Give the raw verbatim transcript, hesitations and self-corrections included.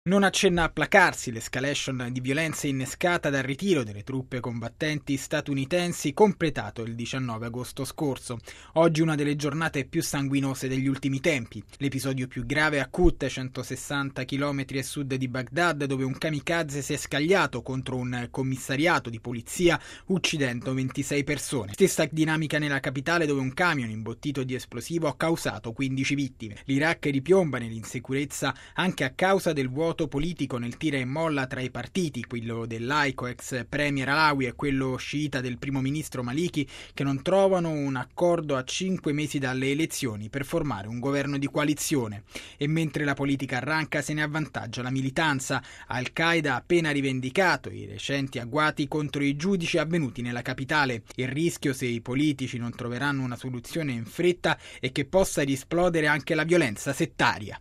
Non accenna a placarsi l'escalation di violenza innescata dal ritiro delle truppe combattenti statunitensi completato il diciannove agosto scorso. Oggi una delle giornate più sanguinose degli ultimi tempi. L'episodio più grave a Kut, centosessanta chilometri a sud di Baghdad, dove un kamikaze si è scagliato contro un commissariato di polizia uccidendo ventisei persone. Stessa dinamica nella capitale, dove un camion imbottito di esplosivo ha causato quindici vittime. L'Iraq ripiomba nell'insicurezza anche a causa del vuoto politico nel tira e molla tra i partiti, quello del laico ex premier Alawi e quello sciita del primo ministro Maliki, che non trovano un accordo a cinque mesi dalle elezioni per formare un governo di coalizione. E mentre la politica arranca, se ne avvantaggia la militanza. Al-Qaeda ha appena rivendicato i recenti agguati contro i giudici avvenuti nella capitale. Il rischio, se i politici non troveranno una soluzione in fretta, è che possa risplodere anche la violenza settaria.